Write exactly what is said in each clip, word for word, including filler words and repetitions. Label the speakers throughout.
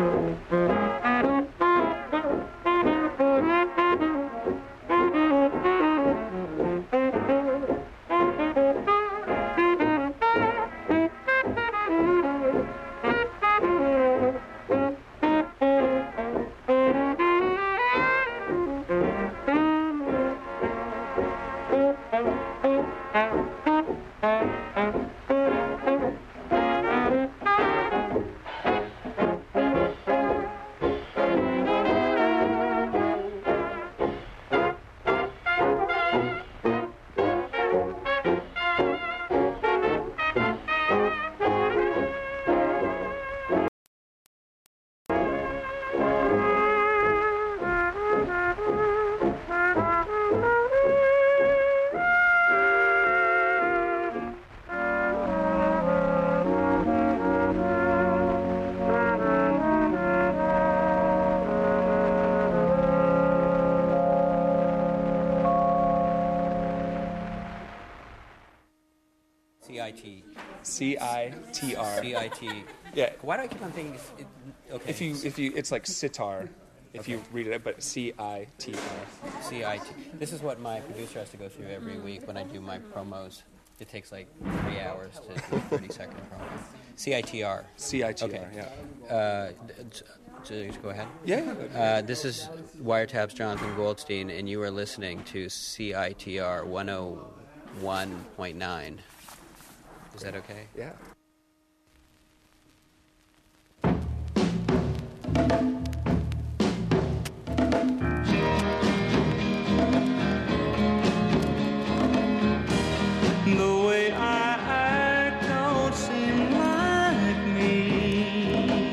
Speaker 1: C I T.
Speaker 2: C I T R.
Speaker 1: C I T.
Speaker 2: Yeah.
Speaker 1: Why do I keep on thinking? It's, it, okay.
Speaker 2: If you, if you, it's like sitar. If
Speaker 1: okay.
Speaker 2: you read it, but C I T R.
Speaker 1: C I T. This is what my producer has to go through every week when I do my promos. It takes like three hours to do a thirty second promo. C I T R.
Speaker 2: C I T R.
Speaker 1: Okay.
Speaker 2: Yeah.
Speaker 1: Uh, just go ahead.
Speaker 2: Yeah.
Speaker 1: Uh, this is Wiretap's Jonathan Goldstein, and you are listening to C I T R one oh one point nine. Is that okay?
Speaker 2: Yeah.
Speaker 3: The way I act don't seem like me.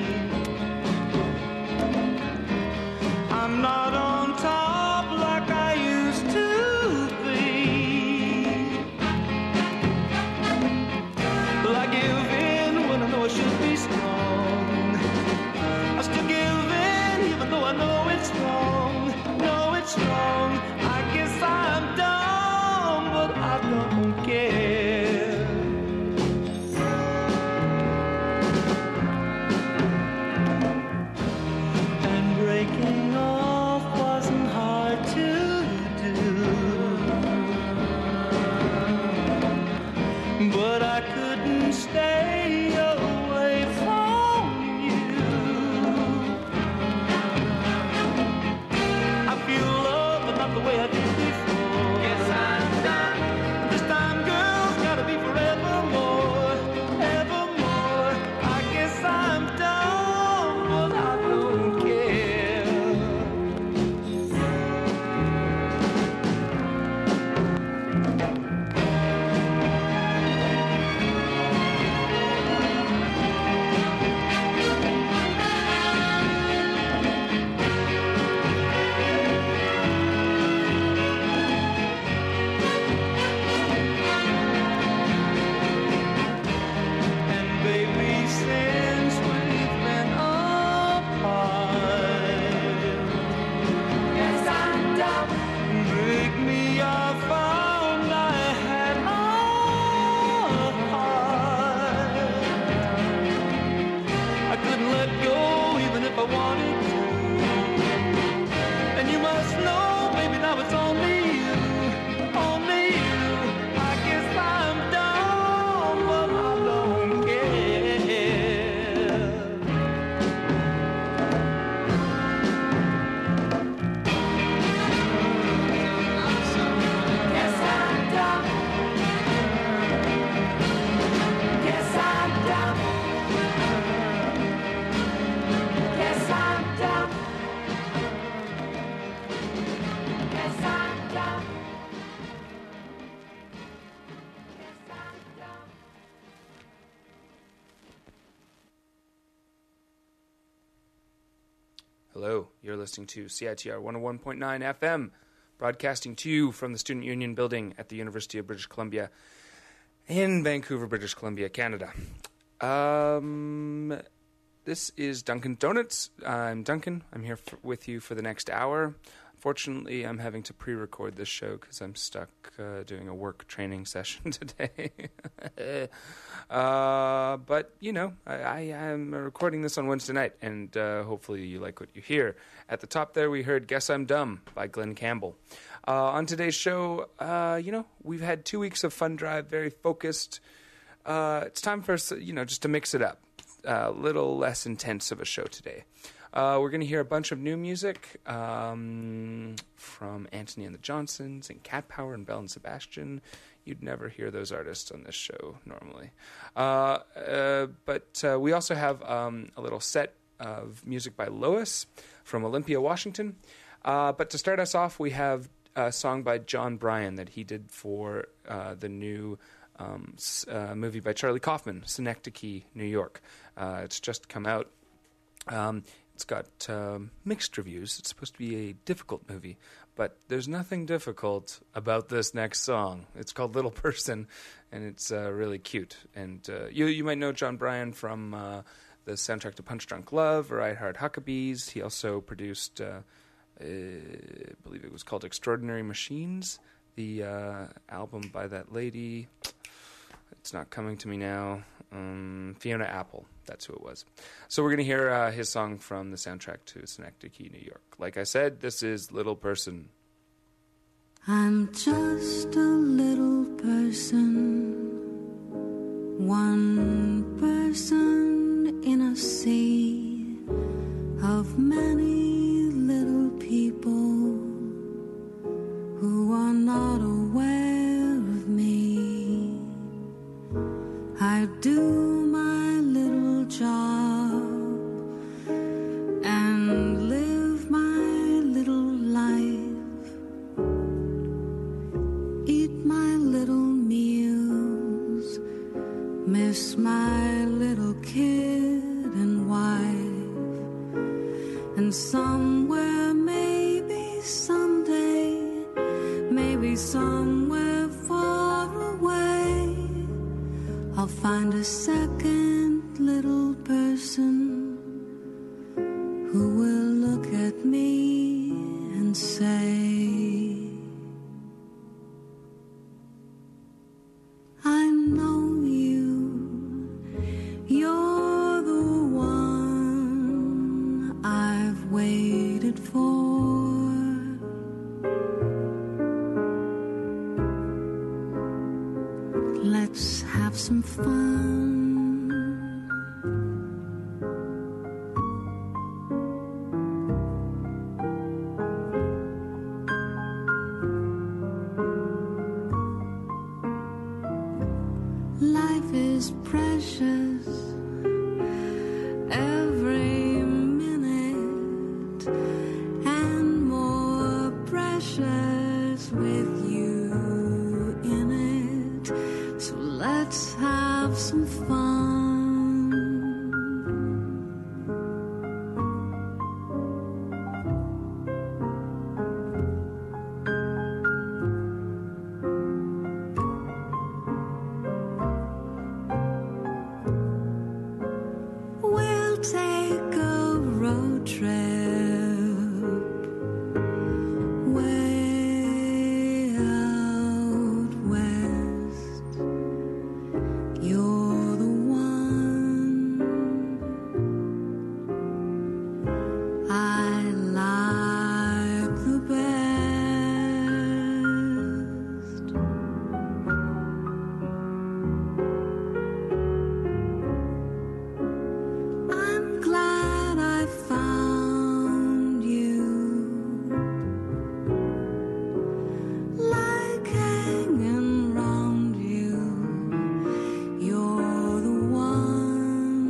Speaker 3: I'm not on top like I used to be. Well, I give in when I know I should be strong. I still give in even though I know it's wrong. Know it's wrong. I guess I'm dumb, but I don't care. And breaking off wasn't hard to do, but I couldn't stay away from you. I feel love, but not the way I did before. Yes, I'm done. This time, girls, gotta be forevermore, evermore. I guess I'm done, but I don't care. And baby, since we've been apart, yes, I'm done. Break me, I found I had a heart. I couldn't let go even if I wanted to. And you must know, baby, now it's only you, only you. I guess I'm done, but I don't care. Guess I'm done. Guess I'm done. Guess I'm done. Guess I'm done. Guess I'm done.
Speaker 2: Hello, you're listening to C I T R one oh one point nine F M, broadcasting to you from the Student Union building at the University of British Columbia in Vancouver, British Columbia, Canada. Um, this is Dunkin' Donuts. I'm Duncan. I'm here for, with you for the next hour. unfortunately, I'm having to pre-record this show because I'm stuck uh, doing a work training session today. uh, but, you know, I, I am recording this on Wednesday night, and uh, hopefully you like what you hear. At the top there, we heard Guess I'm Dumb by Glenn Campbell. Uh, on today's show, uh, you know, we've had two weeks of Fun Drive, very focused. Uh, it's time for us, you know, just to mix it up. A little less intense of a show today. Uh, we're going to hear a bunch of new music um, from Anthony and the Johnsons and Cat Power and Belle and Sebastian. You'd never hear those artists on this show normally. Uh, uh, but uh, we also have um, a little set of music by Lois from Olympia, Washington. Uh, but to start us off, we have a song by John Bryan that he did for uh, the new um, uh, movie by Charlie Kaufman, Synecdoche, New York. Uh, it's just come out. Um, It's got um, mixed reviews. It's supposed to be a difficult movie, but there's nothing difficult about this next song. It's called Little Person, and it's uh, really cute. And uh, you you might know John Bryan from uh, the soundtrack to Punch Drunk Love or I Heart Huckabees. He also produced, uh, uh, I believe it was called Extraordinary Machines, the uh, album by that lady. It's not coming to me now. Um, Fiona Apple, that's who it was. So we're going to hear uh, his song from the soundtrack to Synecdoche, New York. Like I said, this is Little Person.
Speaker 4: I'm just a little person, one person in a sea of many little people who are not aware of me. I do my little job and live my little life, eat my little meals, miss my little kid and wife, and somewhere, maybe someday, maybe somewhere far away, I'll find a second little person who will look at me and say, I know you, you're the one I've waited for. Let's have some fun. Life is precious, every minute, and more precious with you in it. So let's have some fun. We'll take a road trip way out west. You're the one I like the best. I'm glad I found you, like hanging round you. You're the one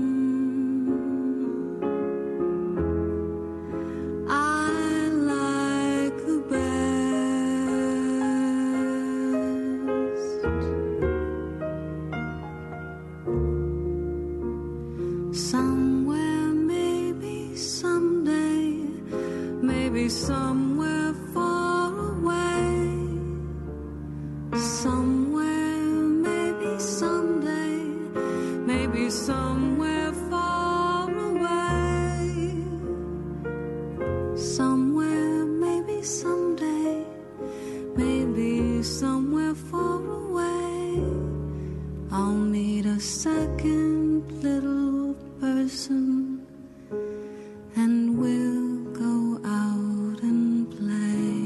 Speaker 4: I like the best. Somewhere, maybe someday, maybe somewhere far away. Somewhere, maybe someday, maybe somewhere far away. Somewhere, maybe someday. second little person, and we'll go out and play.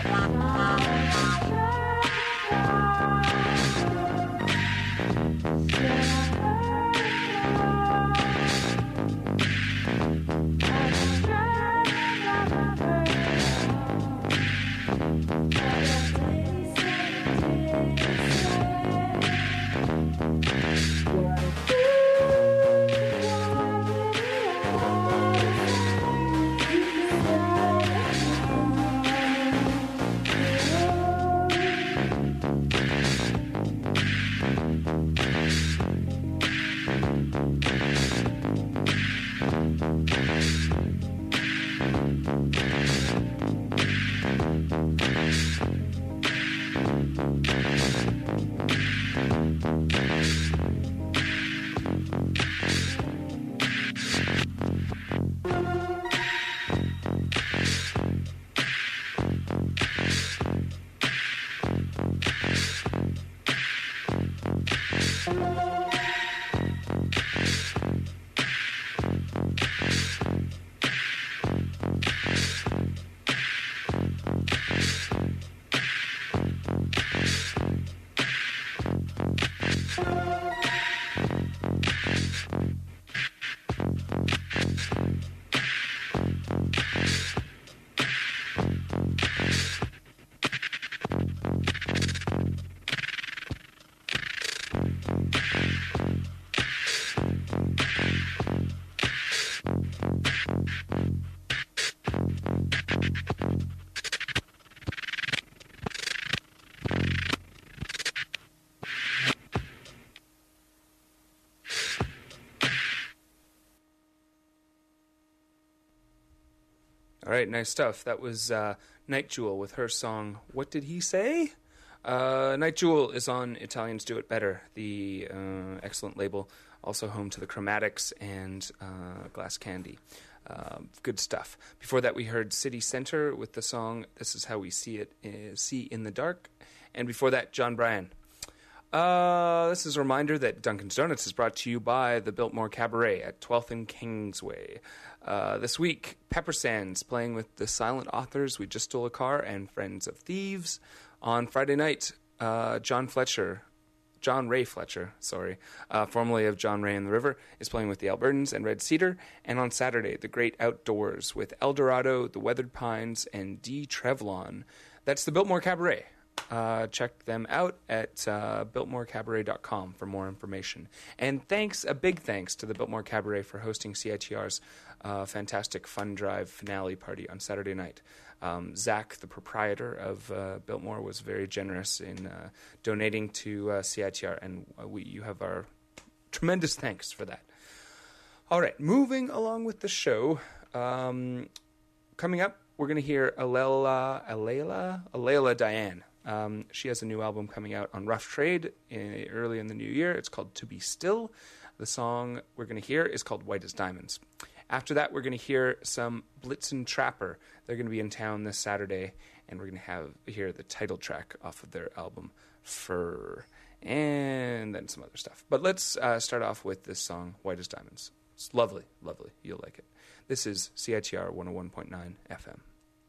Speaker 2: All right, nice stuff. That was uh, Night Jewel with her song, What Did He Say? Uh, Night Jewel is on Italians Do It Better, the uh, excellent label, also home to the Chromatics and uh, Glass Candy. Uh, good stuff. Before that, we heard City Center with the song This Is How We See It, uh, See in the Dark. And before that, John Bryan. Uh, this is a reminder that Dunkin's Donuts is brought to you by the Biltmore Cabaret at twelfth and Kingsway. Uh, this week, Pepper Sands playing with the Silent Authors, We Just Stole a Car, and Friends of Thieves. On Friday night, uh, John Fletcher, John Ray Fletcher, sorry, uh, formerly of John Ray and the River, is playing with the Albertans and Red Cedar. And on Saturday, The Great Outdoors with El Dorado, The Weathered Pines, and D. Trevlon. That's the Biltmore Cabaret. Uh, check them out at uh, biltmore cabaret dot com for more information. And thanks, a big thanks to the Biltmore Cabaret for hosting C I T R's uh, fantastic Fun Drive finale party on Saturday night. Um, Zach, the proprietor of uh, Biltmore, was very generous in uh, donating to uh, C I T R, and we, you have our tremendous thanks for that. All right, moving along with the show. Um, coming up, we're going to hear Alela, Alela, Alela Diane. Um, she has a new album coming out on Rough Trade in, early in the new year. It's called To Be Still. The song we're going to hear is called White as Diamonds. After that, we're going to hear some Blitzen Trapper. They're going to be in town this Saturday, and we're going to have hear the title track off of their album, Fur, and then some other stuff. But let's uh, start off with this song, White as Diamonds. It's lovely, lovely. You'll like it. This is C I T R one oh one point nine F M.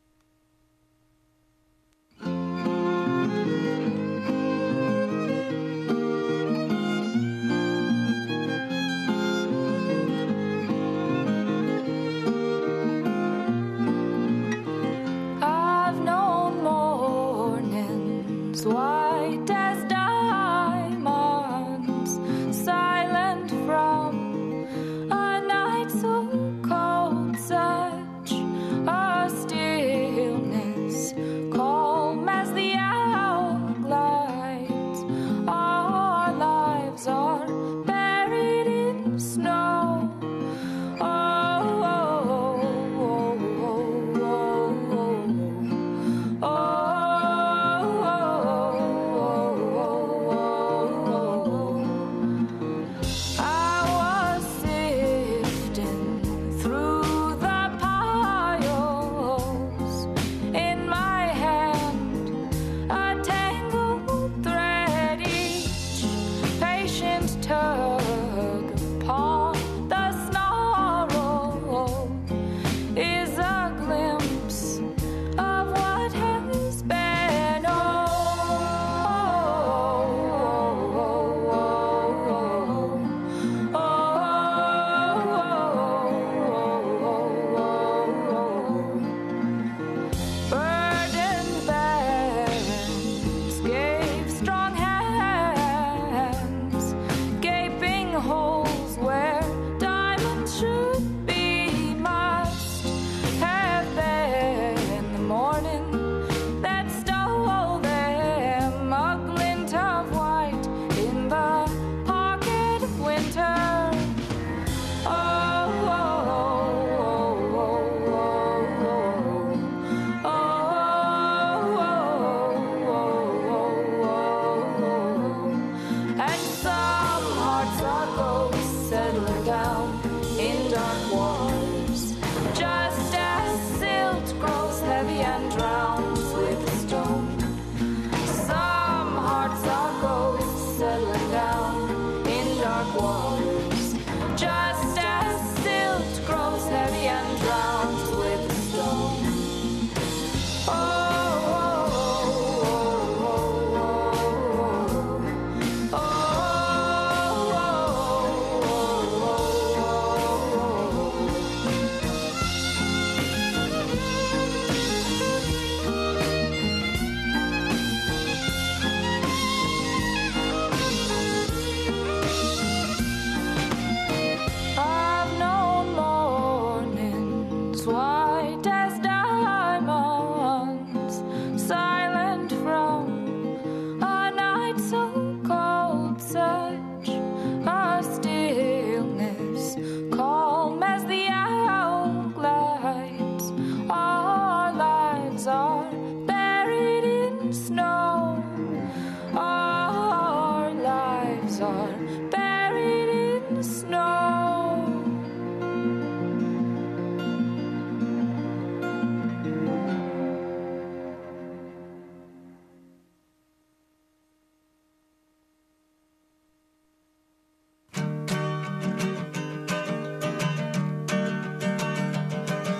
Speaker 5: White as diamonds, silent from a night so cold, such a still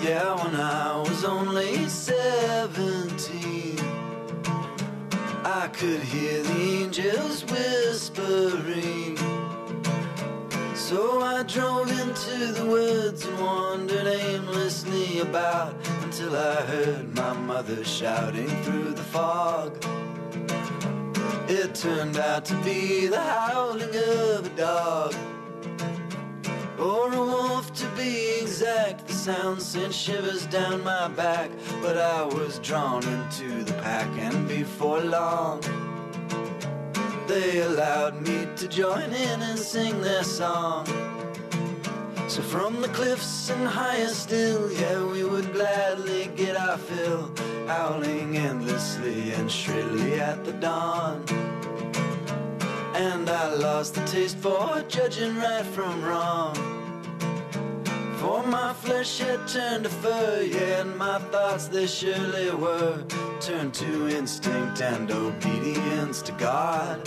Speaker 6: Yeah, when I was only seventeen, I could hear the angels whispering. So I drove into the woods and wandered aimlessly about until I heard my mother shouting through the fog. It turned out to be the howling of a dog, or a wolf to be exact. The sound sent shivers down my back, but I was drawn into the pack, and before long they allowed me to join in and sing their song. So from the cliffs and higher still, yeah, we would gladly get our fill, howling endlessly and shrilly at the dawn. And I lost the taste for judging right from wrong, for my flesh had turned to fur, yeah, and my thoughts they surely were turned to instinct and obedience to God.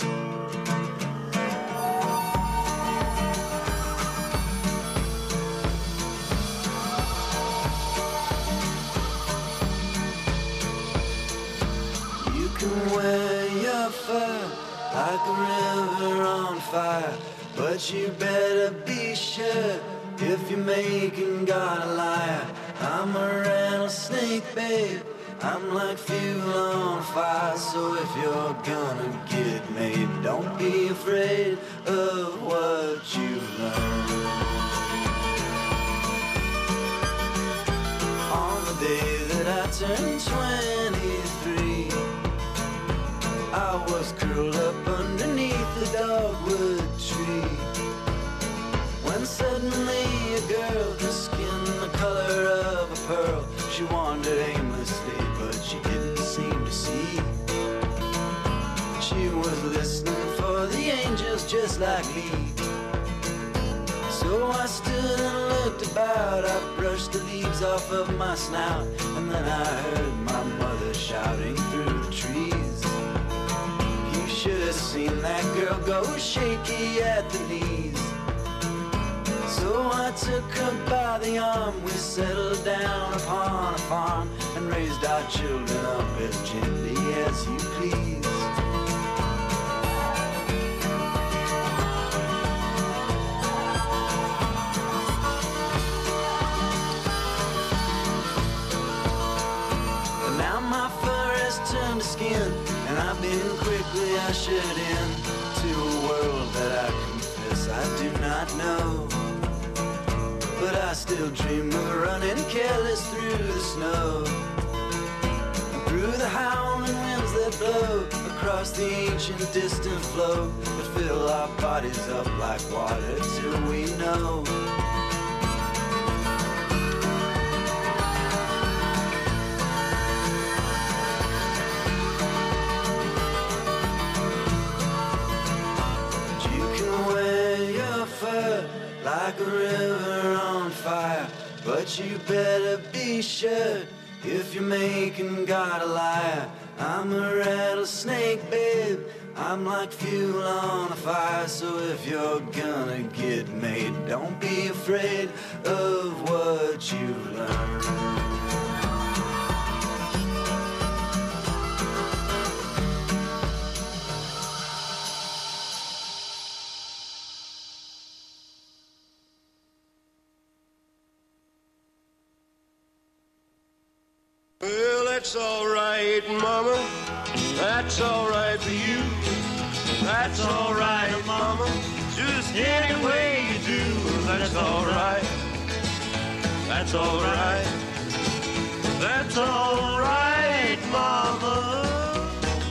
Speaker 6: You can wear your fur like a river on fire, but you better be sure if you're making God a liar. I'm a rattlesnake, babe, I'm like fuel on fire. So if you're gonna get made, don't be afraid of what you've learned. On the day that I turned twenty-three, I was curled up underneath the dogwood tree, when suddenly a girl, her skin the color of a pearl, she wandered aimlessly, but she didn't seem to see. She was listening for the angels just like me. So I stood and looked about, I brushed the leaves off of my snout, and then I heard my mother shouting through the trees. You should have seen that girl go shaky at the knees. So I took her by the arm, we settled down upon a farm, and raised our children up as gently as you please. But now my fur has turned to skin, and I've been quickly ushered in to a world that I confess I do not know. But I still dream of running careless through the snow, and through the howling winds that blow across the ancient distant flow, that fill our bodies up like water till we know. But you can wear your fur like a river on fire, but you better be sure if you're making God a liar. I'm a rattlesnake, babe, I'm like fuel on a fire. So if you're gonna get made, don't be afraid of what you've learned.
Speaker 7: Well, that's all right, Mama. That's all right for you. That's all right, Mama. Just any way you do. That's all right. That's all right. That's all right, Mama.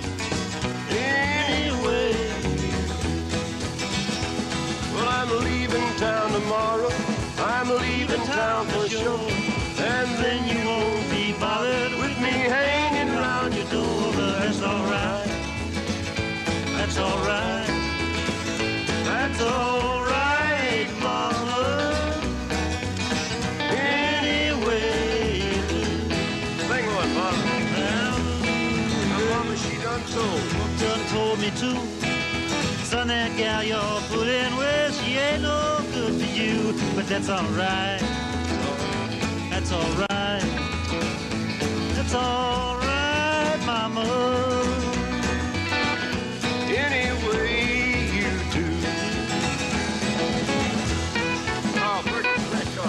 Speaker 7: Anyway. Well, I'm leaving town tomorrow. I'm leaving town for sure. And then you won't be bothered with me hanging around your door. That's all right. That's all right. That's all right, Mama. Anyway, sing one, Mama. Well, Mama, she done told.
Speaker 8: Done told me to. Son, that gal you're fooling with, she ain't no good for you. But that's all right. That's all right. right. That's all right, Mama.
Speaker 7: Any way you do. Oh, Bertie, let go.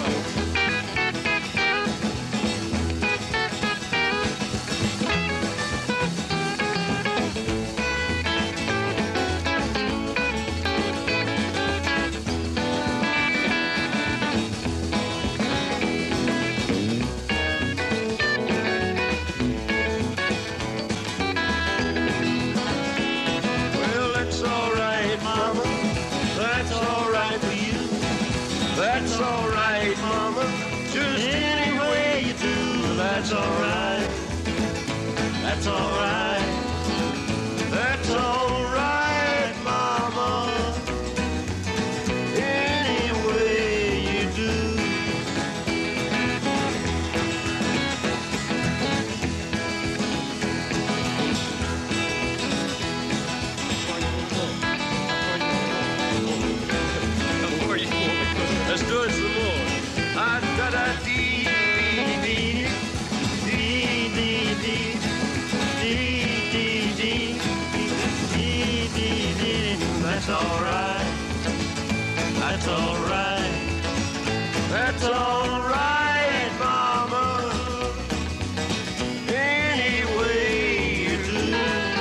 Speaker 7: Well, that's all right, Mama. That's all right for you. That's all right, Mama. Just any way you do. That's all right. That's all right. That's all right, Mama. Any way you do. Let's do it some more. Ah, da da dee dee dee dee dee dee dee dee dee dee dee. That's all right. That's all right. That's all right, Mama. Any way you do.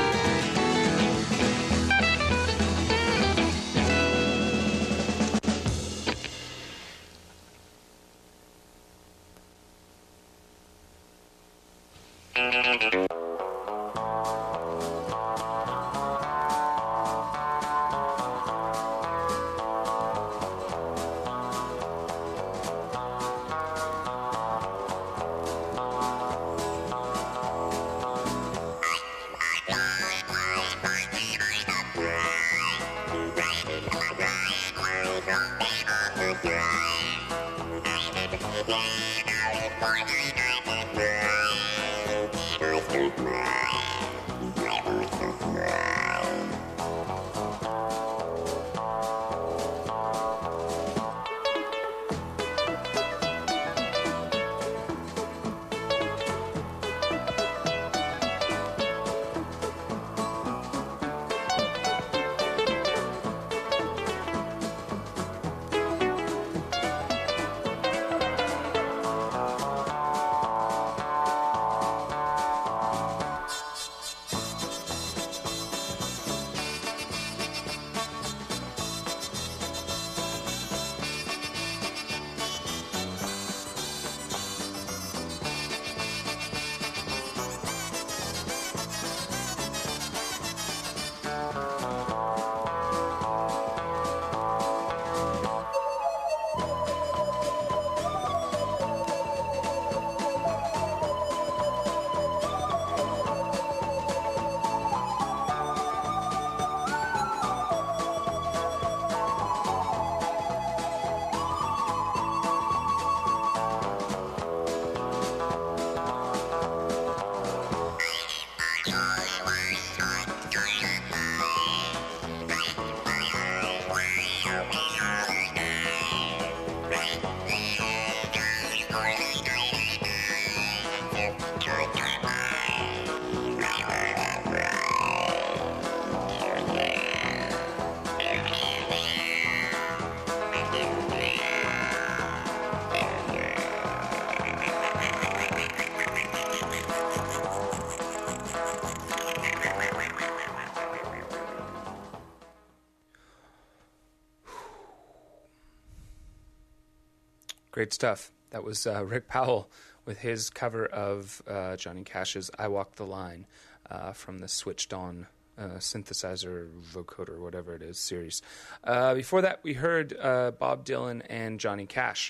Speaker 2: Great stuff. That was uh, Rick Powell with his cover of uh, Johnny Cash's I Walk the Line uh, from the Switched On uh, synthesizer, vocoder, whatever it is, series. Uh, before that, we heard uh, Bob Dylan and Johnny Cash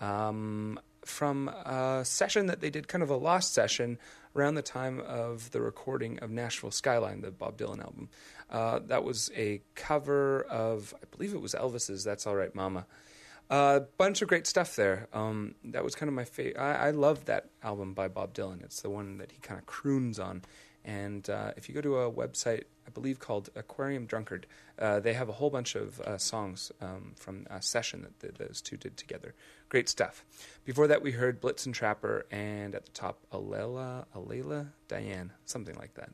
Speaker 2: um, from a session that they did, kind of a lost session, around the time of the recording of Nashville Skyline, the Bob Dylan album. Uh, that was a cover of, I believe it was Elvis's That's All Right Mama. A uh, bunch of great stuff there. Um, that was kind of my favorite. I, I love that album by Bob Dylan. It's the one that he kind of croons on And uh, if you go to a website, I believe called Aquarium Drunkard, uh, they have a whole bunch of uh, songs um, from a session that th- those two did together. Great stuff. Before that, we heard Blitzen Trapper, and at the top, Alela, Alela Diane, something like that.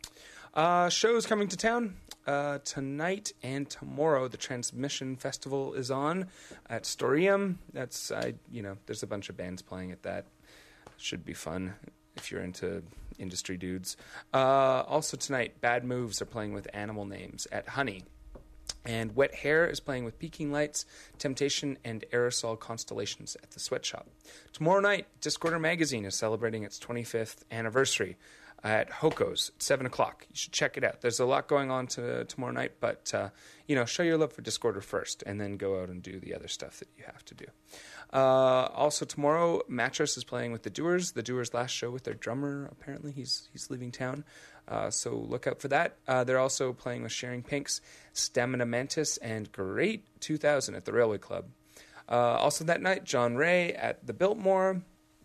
Speaker 2: Uh, shows coming to town uh, tonight and tomorrow. The Transmission Festival is on at Storium. That's I, you know, there's a bunch of bands playing at that. Should be fun if you're into industry dudes. Uh, also tonight, Bad Moves are playing with Animal Names at Honey. And Wet Hair is playing with Peking Lights, Temptation, and Aerosol Constellations at the Sweatshop. Tomorrow night, Discorder Magazine is celebrating its twenty-fifth anniversary at Hoko's at seven o'clock. You should check it out. There's a lot going on to, tomorrow night, but, uh, you know, show your love for Discorder first, and then go out and do the other stuff that you have to do. Uh, also tomorrow, Mattress is playing with The Doers. The Doers' last show with their drummer, apparently. He's he's leaving town, uh, so look out for that. Uh, they're also playing with Sharing Pinks, Stamina Mantis, and Great two thousand at the Railway Club. Uh, also that night, John Ray at the Biltmore.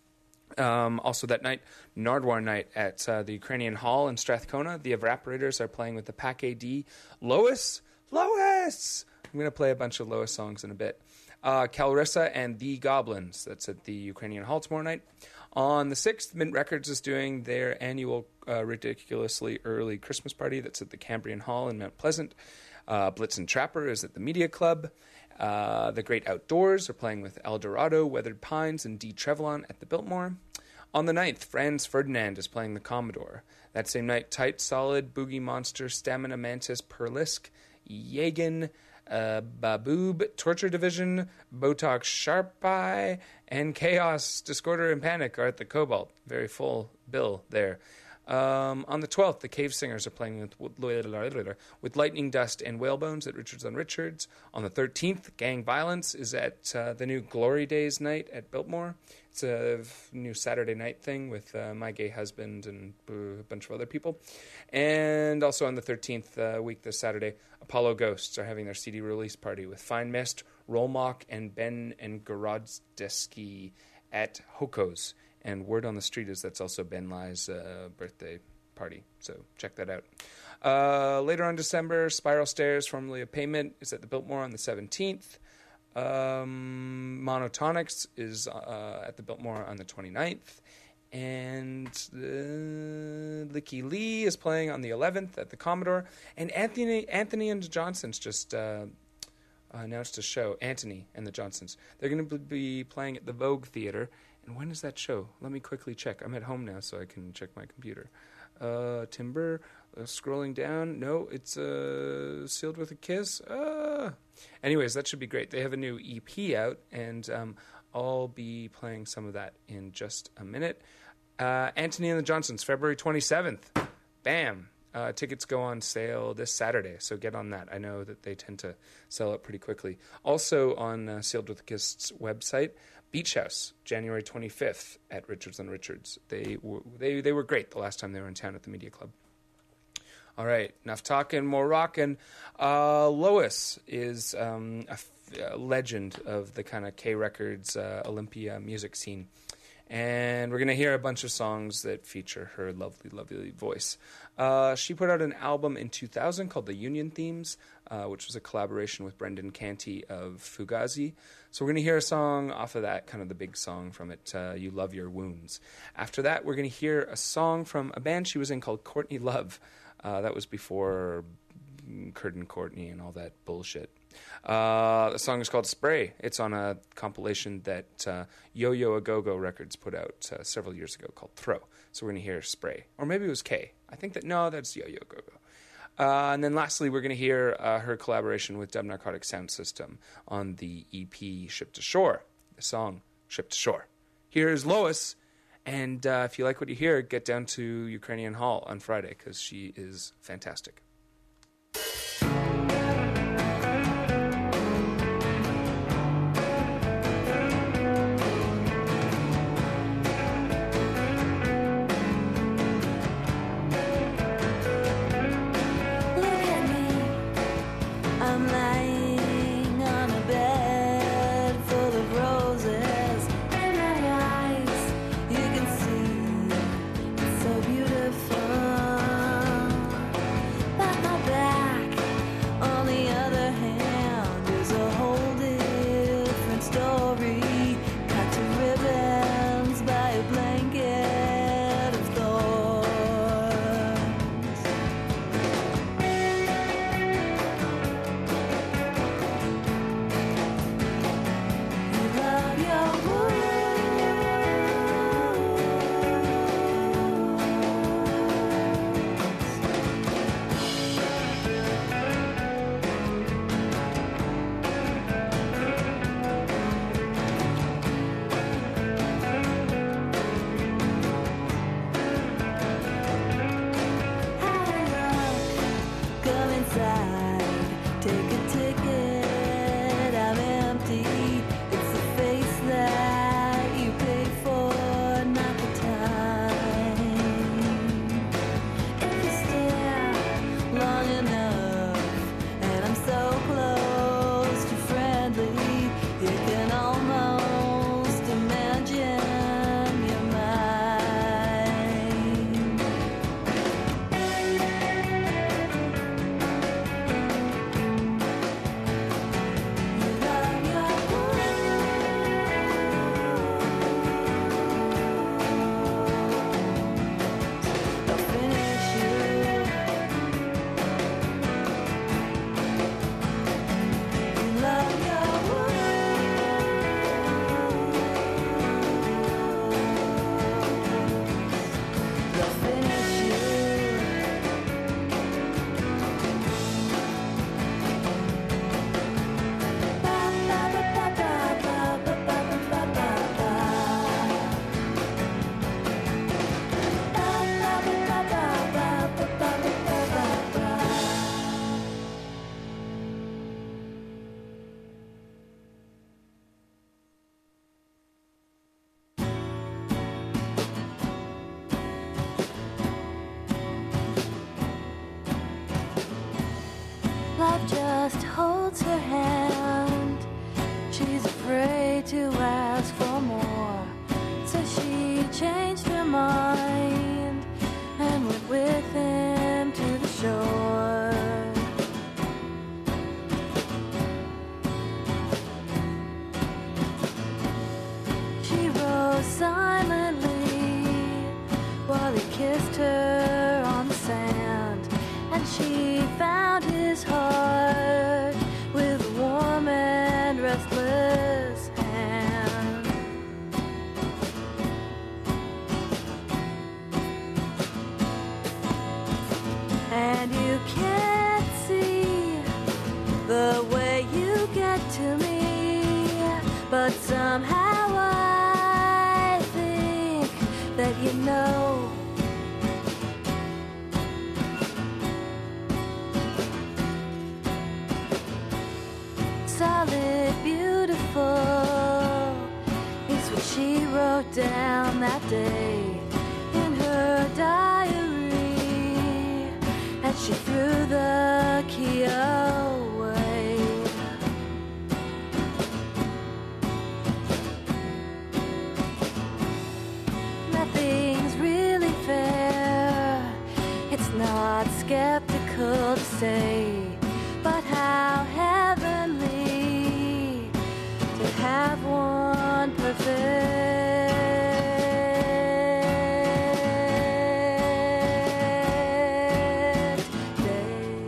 Speaker 2: Um, also that night, Nardwar night at uh, the Ukrainian Hall in Strathcona. The Evaporators are playing with the Pack A D. Lois! Lois! I'm going to play a bunch of Lois songs in a bit. Uh, Calrissa and The Goblins. That's at the Ukrainian Hall tomorrow night. On the sixth, Mint Records is doing their annual uh, ridiculously early Christmas party. That's at the Cambrian Hall in Mount Pleasant. Uh, Blitzen Trapper is at the Media Club. Uh, the Great Outdoors are playing with El Dorado, Weathered Pines, and D. Trevelyan at the Biltmore. On the ninth, Franz Ferdinand is playing the Commodore. That same night, Tight Solid, Boogie Monster, Stamina Mantis, Perlisk, Yagan, uh, Baboob, Torture Division, Botox Sharpeye, and Chaos, Discorder, and Panic are at the Cobalt. Very full bill there. Um, on the twelfth, the Cave Singers are playing with, with Lightning Dust and Whalebones at Richards on Richards. On the thirteenth, Gang Violence is at uh, the new Glory Days night at Biltmore. It's a new Saturday night thing with uh, My Gay Husband and a bunch of other people. And also on the thirteenth uh, week, this Saturday, Apollo Ghosts are having their C D release party with Fine Mist, Rollmock, and Ben and Gorodski at Hoko's. And word on the street is that's also Ben Lai's uh, birthday party. So check that out. Uh, later on December, Spiral Stairs, formerly of Payment, is at the Biltmore on the seventeenth. Um, Monotonics is uh, at the Biltmore on the twenty-ninth. And uh, Licky Lee is playing on the eleventh at the Commodore. And Anthony Anthony and the Johnsons just uh, announced a show, Anthony and the Johnsons. They're going to be playing at the Vogue Theater. And when is that show? Let me quickly check. I'm at home now, so I can check my computer. Uh, Timber, uh, scrolling down. No, it's uh, Sealed with a Kiss. Uh. Anyways, that should be great. They have a new E P out, and um, I'll be playing some of that in just a minute. Uh, Anthony and the Johnsons, February twenty-seventh. Bam. Uh, tickets go on sale this Saturday, so get on that. I know that they tend to sell it pretty quickly. Also on uh, Sealed with a Kiss website, Beach House, January twenty-fifth at Richards on Richards. They were, they, they were great the last time they were in town at the Media Club. All right, enough talking, more rocking. Uh, Lois is um, a, f- a legend of the kind of K-Records, uh, Olympia music scene. And we're going to hear a bunch of songs that feature her lovely, lovely voice. Uh, she put out an album in two thousand called The Union Themes, uh, which was a collaboration with Brendan Canty of Fugazi. So we're going to hear a song off of that, kind of the big song from it, uh, You Love Your Wounds. After that, we're going to hear a song from a band she was in called Courtney Love. Uh, that was before Kurt and Courtney and all that bullshit. Uh, the song is called Spray. It's on a compilation that uh, Yo-Yo A-Go-Go Records put out uh, several years ago called Throw. So we're going to hear Spray. Or maybe it was K. I think that, no, that's Yo-Yo A-Go-Go. Uh, and then lastly, we're going to hear uh, her collaboration with Dub Narcotic Sound System on the E P Ship to Shore, the song Ship to Shore. Here's Lois, and uh, if you like what you hear, get down to Ukrainian Hall on Friday, because she is fantastic.
Speaker 4: So beautiful.
Speaker 5: love just holds her hand. She's afraid to ask for more, so she changed her mind and went with him to the shore. She rose silently while he kissed her on the sand, and she found his heart with a warm and restless hand. And you can't see the way you get to me, but somehow I think that you know. Solid, beautiful is what she wrote down that day in her diary as she threw the key away. Nothing's really fair, it's not skeptical to say, but how heavenly to have one perfect day.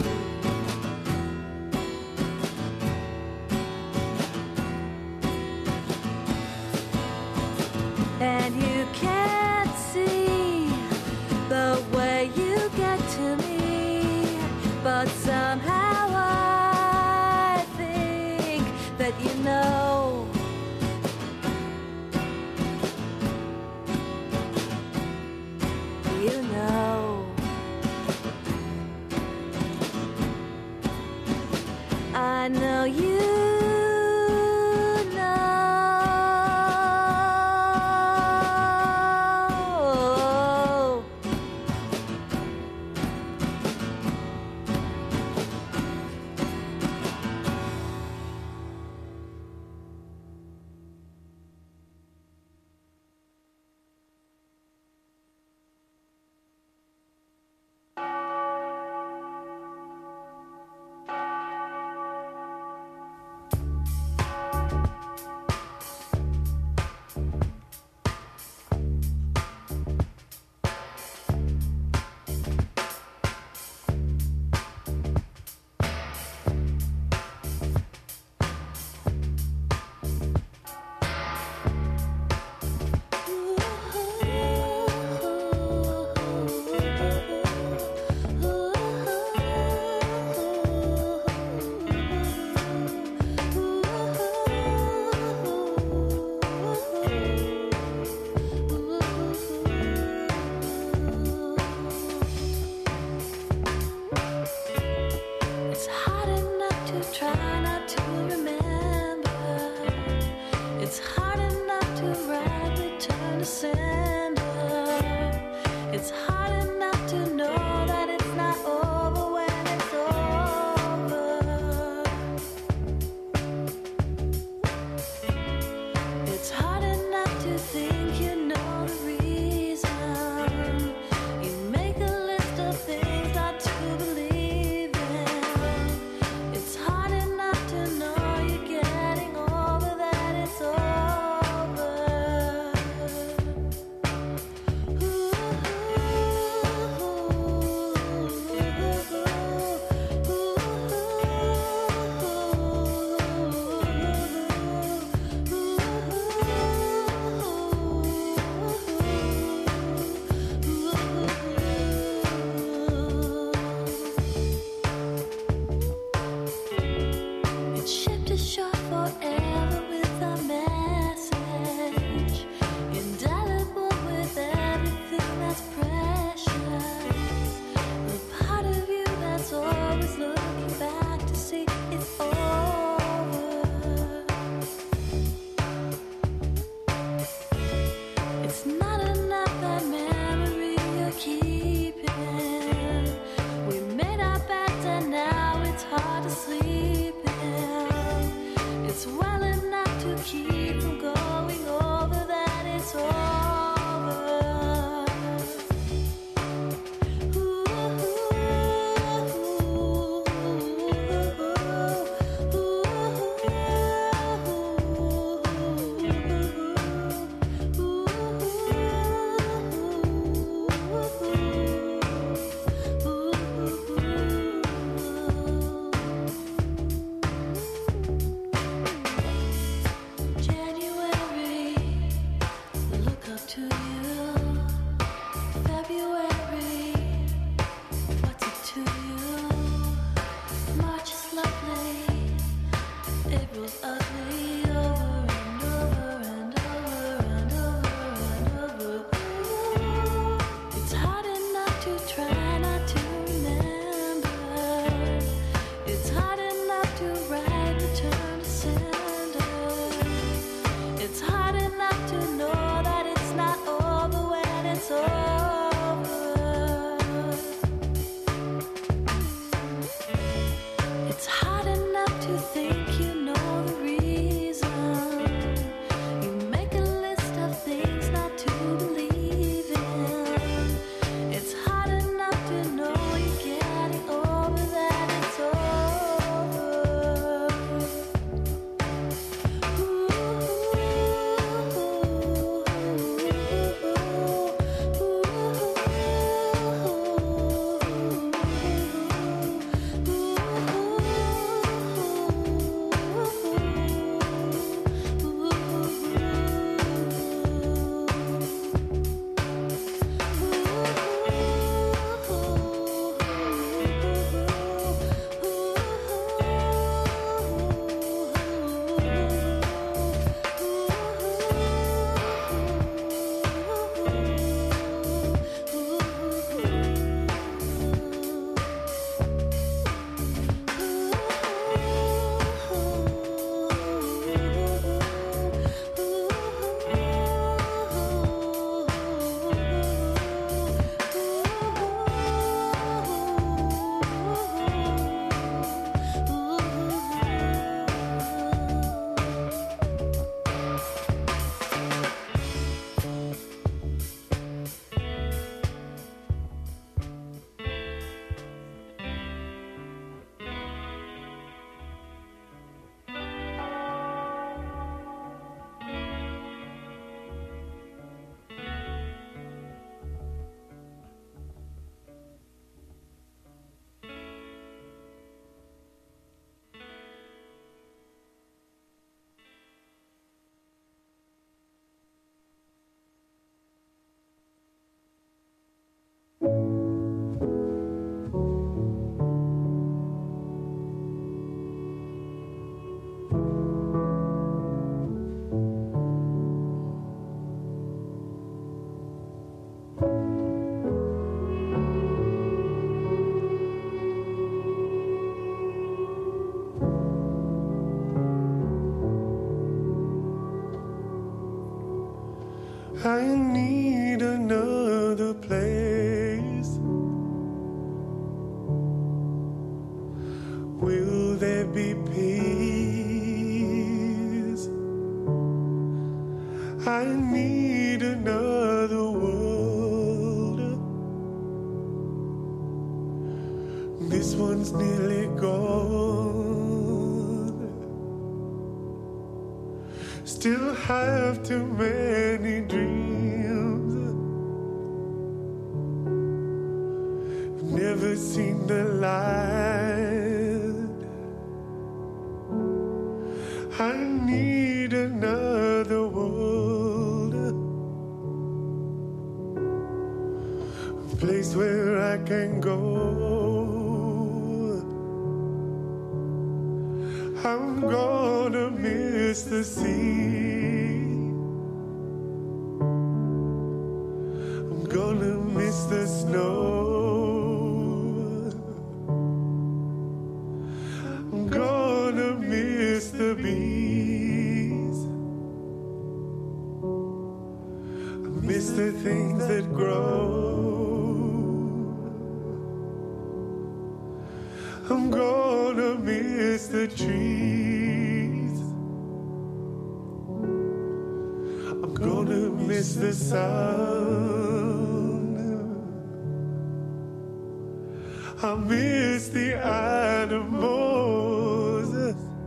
Speaker 5: And you can't see the way you get to me, but somehow I to sleep in. It's well enough to keep from going over that it's over. January, look up to you. February, what's it to you? March is lovely, April's ugly. Over and over and over and over and over. It's hard enough to try not to remember. It's hard enough to write return to sender. It's hard enough to know that it's not over when it's over. It's hard enough to think you know the reason. You make a list of things not to believe in. It's hard enough to know you're getting over that it's over.
Speaker 9: I need another place. Will there be peace? I need another world. This one's nearly gone. Still have too many dreams. Never seen the light. I need another world, a place where I can go. I'm gonna miss the sea. I'm gonna miss the snow. I'm gonna miss the bees. I miss the things that grow. I'm gonna miss the trees. I'm gonna miss the sound. I miss the animals.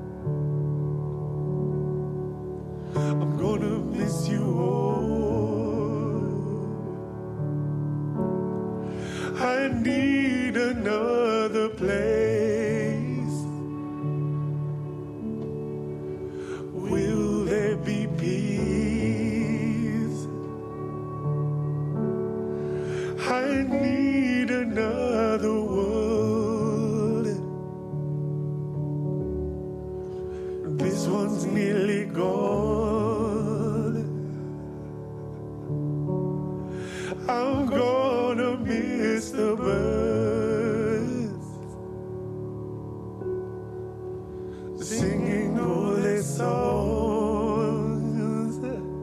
Speaker 9: I'm gonna miss you all. I need another place. Will there be peace? I need another world. This one's nearly gone. I'm gonna miss the birds singing all their songs.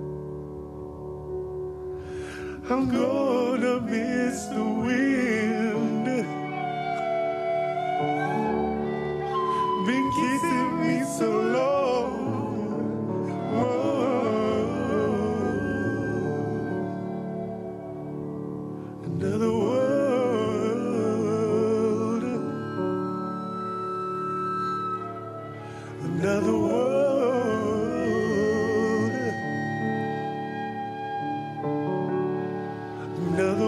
Speaker 9: I'm gonna miss the wind, been kissing me so long. Another world, another world, another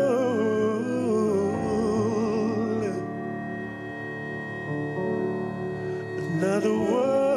Speaker 9: world, another world.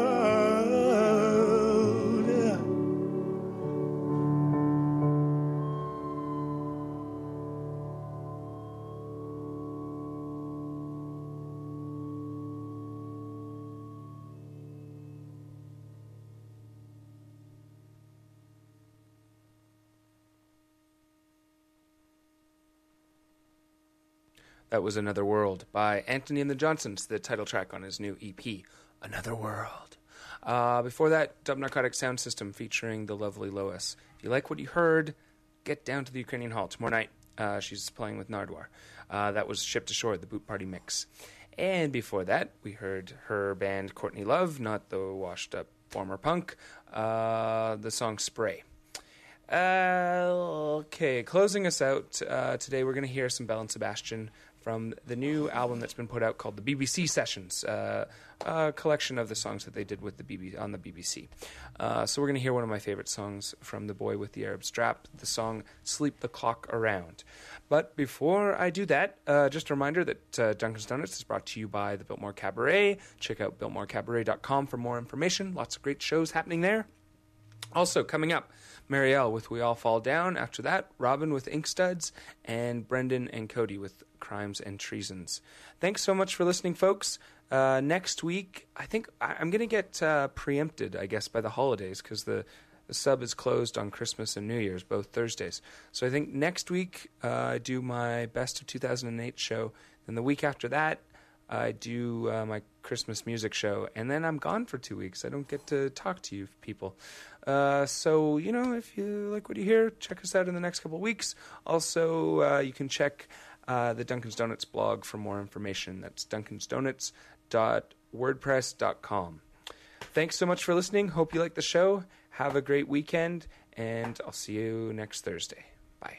Speaker 2: That was Another World by Anthony and the Johnsons, the title track on his new E P, Another World. Uh, before that, Dub Narcotic Sound System featuring the lovely Lois. If you like what you heard, get down to the Ukrainian Hall tomorrow night. Uh, she's playing with Nardwar. Uh, that was Shipped Ashore, the Boot Party mix. And before that, we heard her band Courtney Love, not the washed-up former punk, uh, the song Spray. Uh, okay, closing us out, uh, today we're going to hear some Belle and Sebastian from the new album that's been put out called the B B C Sessions, uh, a collection of the songs that they did with the B B on the B B C. Uh, so we're going to hear one of my favorite songs from The Boy with the Arab Strap, the song Sleep the Clock Around. But before I do that, uh, just a reminder that uh, Dunkin's Donuts is brought to you by the Biltmore Cabaret. Check out biltmore cabaret dot com for more information. Lots of great shows happening there. Also, coming up, Marielle with We All Fall Down. After that, Robin with Ink Studs, and Brendan and Cody with Crimes and Treasons. Thanks so much for listening, folks. Uh, next week, I think I- I'm going to get uh, preempted, I guess, by the holidays, because the, the sub is closed on Christmas and New Year's, both Thursdays. So I think next week, uh, I do my Best of two thousand eight show. Then the week after that, I do uh, my Christmas music show, and then I'm gone for two weeks. I don't get to talk to you people. Uh, so, you know, if you like what you hear, check us out in the next couple of weeks. Also, uh, you can check uh, the Dunkin's Donuts blog for more information. That's dunkins donuts dot wordpress dot com. Thanks so much for listening. Hope you like the show. Have a great weekend, and I'll see you next Thursday. Bye.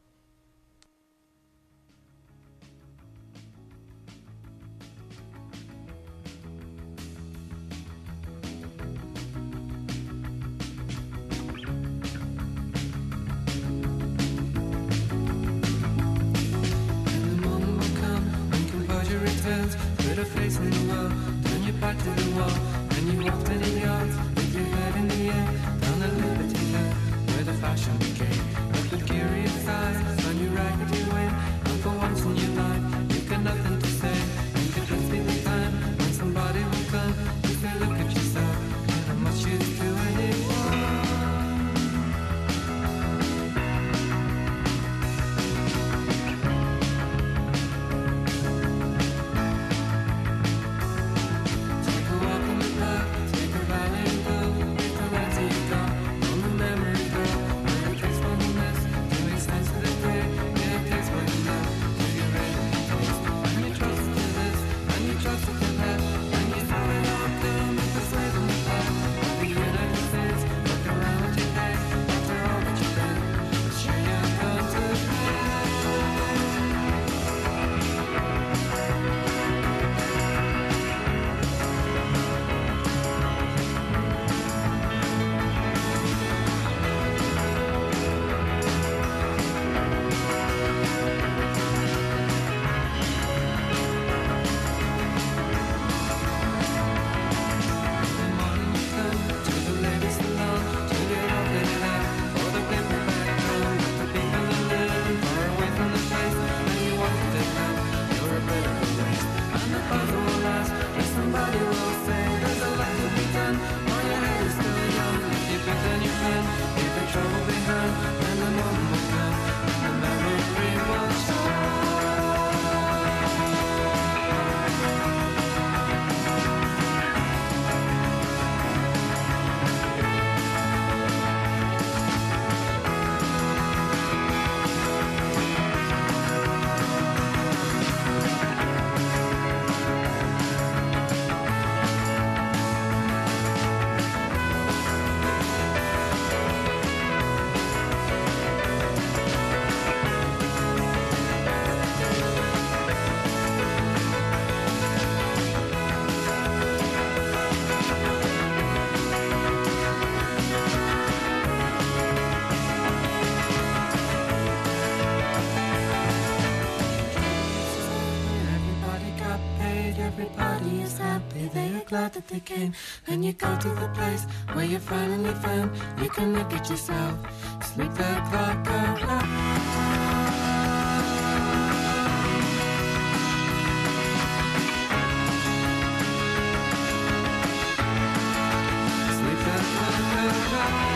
Speaker 10: Put a face in the world, turn your back to the wall, and you walk to the yards with your head in the air, down the Liberty Hill, where the fashion became. Look with curious eyes, on your raggedy way, and for once in your life, you've got nothing to say. And could this be the time when somebody will come, and say, look at yourself, and how much you do anymore. Take a walk in the trouble behind, and the moment will come, and the memory will start. Everybody is happy, they are glad that they came. Then you go to the place where you finally found you can look at yourself, sleep the clock around. Sleep the clock around.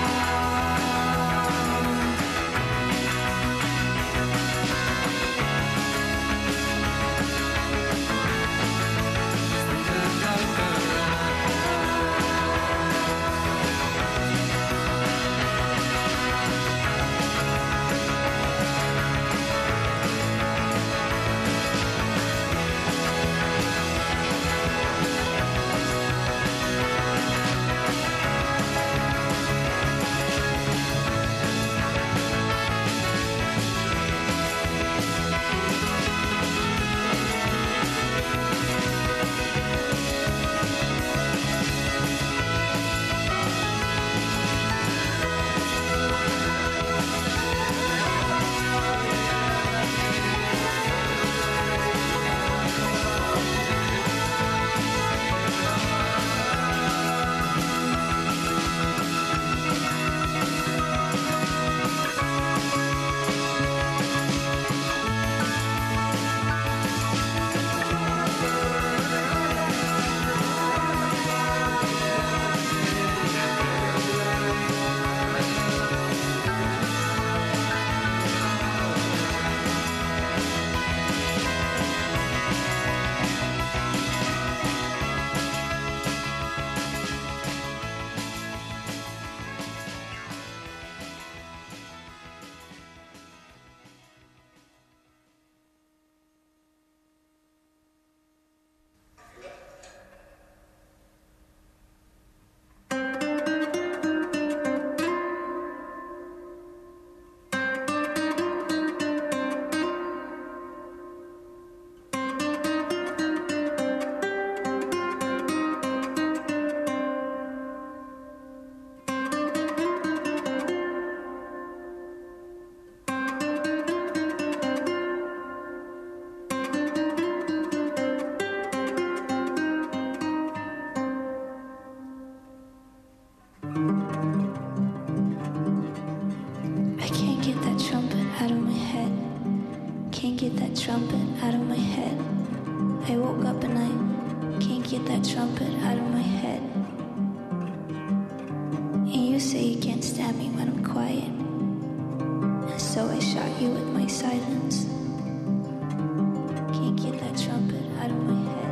Speaker 11: Trumpet out of my head. I woke up and I can't get that trumpet out of my head. And you say you can't stand me when I'm quiet, and so I shot you with my silence. Can't get that trumpet out of my head.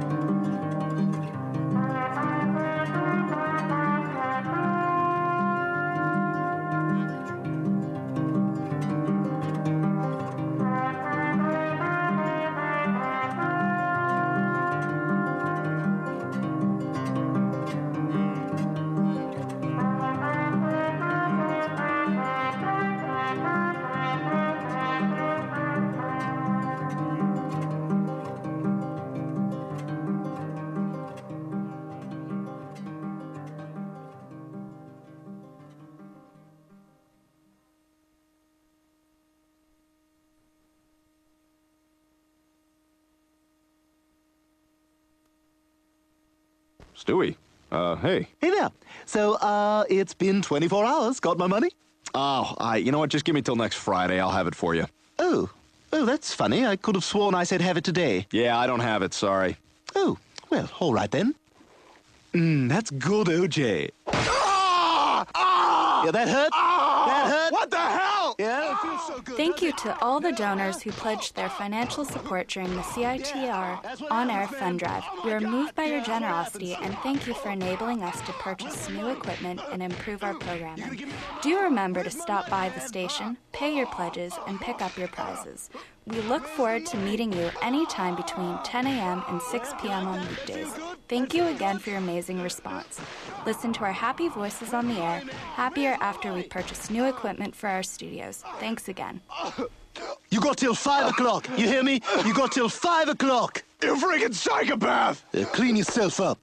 Speaker 12: Stewie, uh, hey.
Speaker 13: Hey there. So, uh, it's been twenty-four hours. Got my money?
Speaker 12: Oh, I, you know what? Just give me till next Friday. I'll have it for you.
Speaker 13: Oh. Oh, that's funny. I could have sworn I said have it today.
Speaker 12: Yeah, I don't have it. Sorry.
Speaker 13: Oh, well, all right then. Mmm, that's good, O J.
Speaker 12: Ah! Ah!
Speaker 13: Yeah, that hurt?
Speaker 12: Ah!
Speaker 13: that hurt?
Speaker 12: What the hell?
Speaker 13: Yeah, it feels so good.
Speaker 14: Thank you to all the donors who pledged their financial support during the C I T R on-air fund drive. We are moved by your generosity, and thank you for enabling us to purchase new equipment and improve our programming. Do remember to stop by the station, pay your pledges, and pick up your prizes. We look forward to meeting you anytime between ten a.m. and six p.m. on weekdays. Thank you again for your amazing response. Listen to our happy voices on the air, happier after we purchase new equipment for our studios. Thanks again.
Speaker 13: You got till five o'clock. You hear me? You got till five o'clock.
Speaker 12: You freaking psychopath!
Speaker 13: Uh, clean yourself up.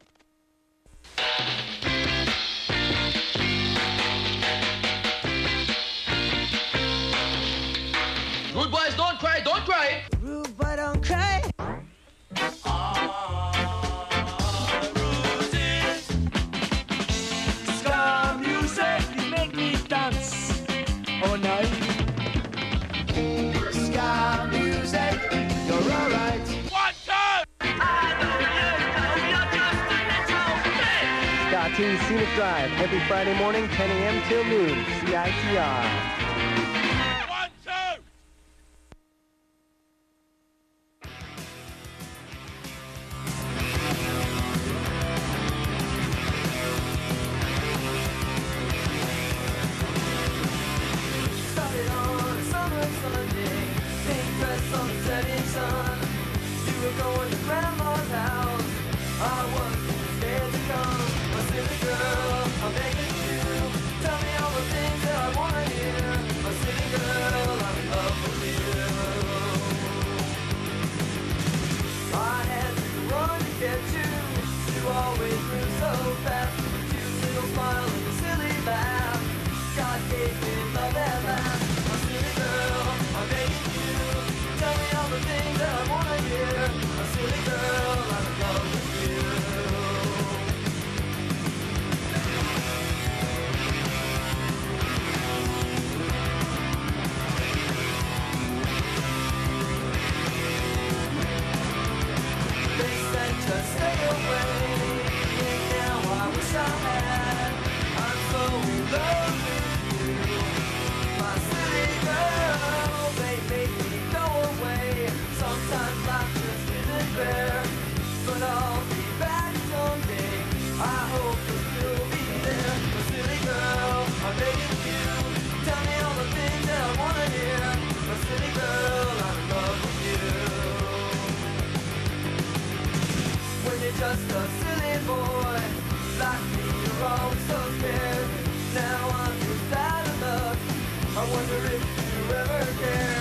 Speaker 15: Rude boys, don't cry, don't cry.
Speaker 3: Rude boy, don't cry. Ska music, you make me dance all night. Ska music, you're alright.
Speaker 15: One, two! I know you, you're just a little bit.
Speaker 16: Ska Teen Scenic Drive, every Friday morning, ten a.m. till noon, C I T R.
Speaker 3: Just a silly boy, like me, you're always so scared. Now I'm just out of luck. I wonder if you ever cared.